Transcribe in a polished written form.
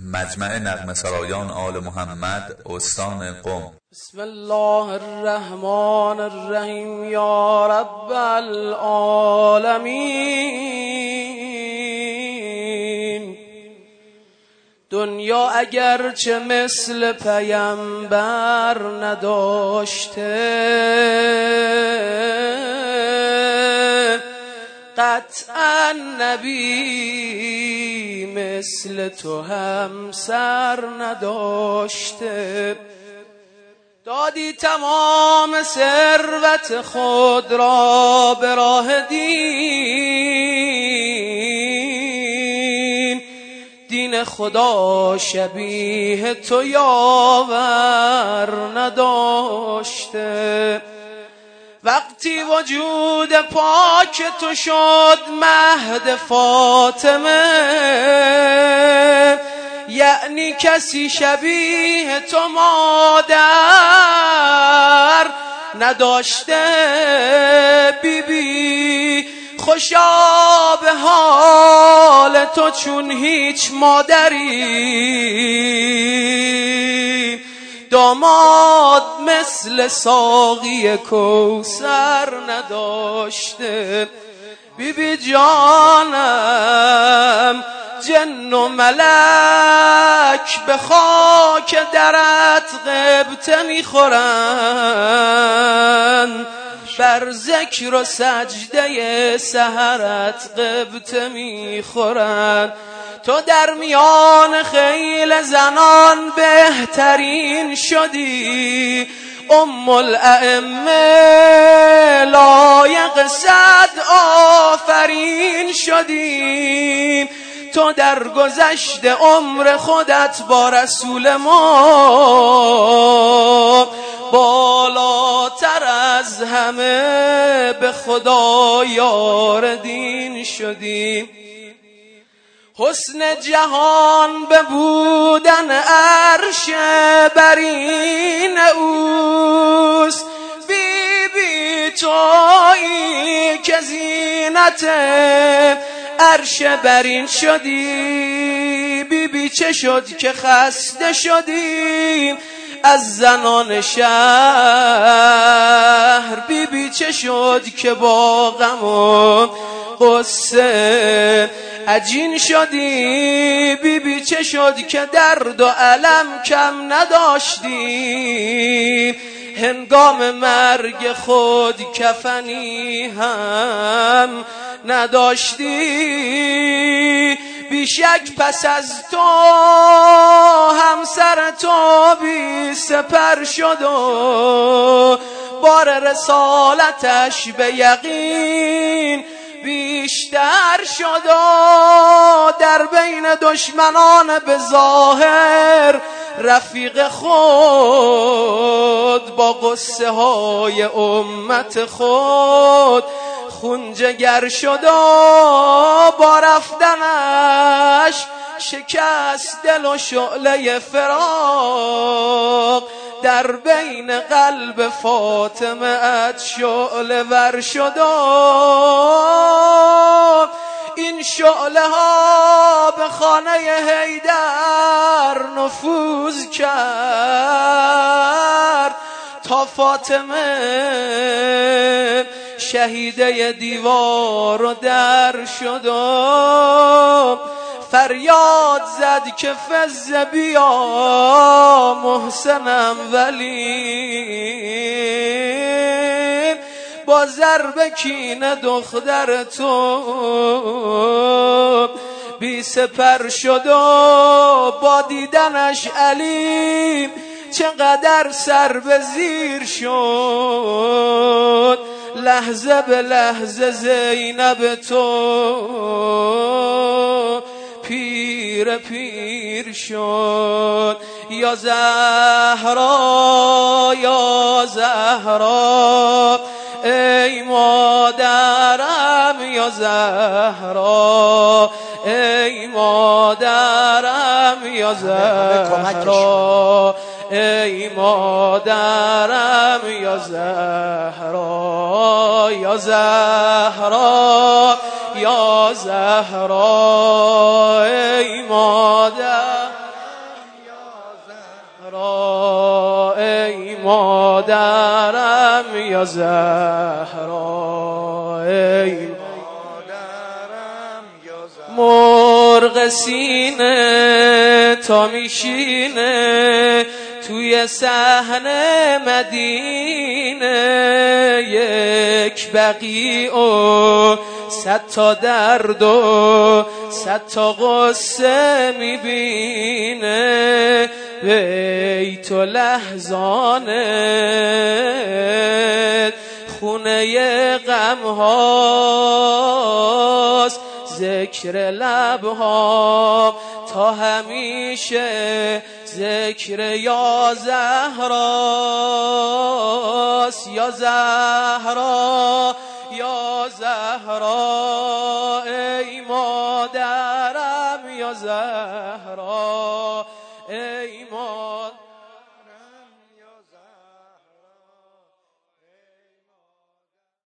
مجمع نغمه سرایان آل محمد استان قم. بسم الله الرحمن الرحیم. یا رب العالمین. دنیا اگرچه مثل پیامبر نداشته، قطعا نبی مثل تو هم سر نداشته. دادی تمام ثروت خود را به راه دین، دین خدا شبیه تو یاور نداشته. وقتی وجود پاک تو شد مهد فاطمه، یعنی کسی شبیه تو مادر نداشته. بیبی خوشا به حال تو چون هیچ مادری، داماد مثل ساقی کوثر نداشته. بیبی جانم جن و ملک به خاک درت غبطه میخورن، بر ذکر و سجده سحرت غبطه میخورن. تو در میان خیل زنان بهترین شدی، ام الائمه لایق صد آفرین شدی. تو در گذشت عمر خودت با رسول ما بالاتر از همه به خدا یار دین شدی. حسن جهان به بودن عرش برین اوست. بیبی تویی که زینت عرش برین شدی. بیبی چه شد که خسته شدیم از زنان شهر؟ بیبی چه شد که با غم و غصه عجین شدی؟ بیبی چه شد که درد و الم کم نداشتی؟ هنگام مرگ خود کفنی هم نداشتی؟ بیشک پس از تو همسر تو بی سپر شد و بار رسالتش به یقین بیشتر شد و در بین دشمنان به ظاهر رفیق خود با قصه های امت خود خونجگر شد و با رفتنش شکست دل و شعله فراق در بین قلب فاطمه ات شعله ور شد و این شعله ها به خانه حیدر نفوذ کرد تا فاطمه شهیده دیوار و در شد و فریاد زد که فز بیا محسنم ولی با ضرب کینه دختر تو بی سپر شد و با دیدنش علی چقدر سر به زیر شد. لحظه به لحظه زینب تو پیر پیر شد. یا زهرا یا زهرا ای مادرم، یا زهرا ای مادرم، یا زهرا ای مادرم، یا زهرا یا زهرا یا زهرا ای مادر زهرا ای مادرم یا زهرا ای مادرم یا زهرا مرغ سینه تا میشینه توی صحن مدینه یک بقیع و 100 تا درد و 100 تا غصه میبینه بیت و لحظانه خونه غم هاست ذکر لبها تا همیشه ذکر یا زهراست یا زهرا یا زهرا ای مادرم یا زهرا ای مادرم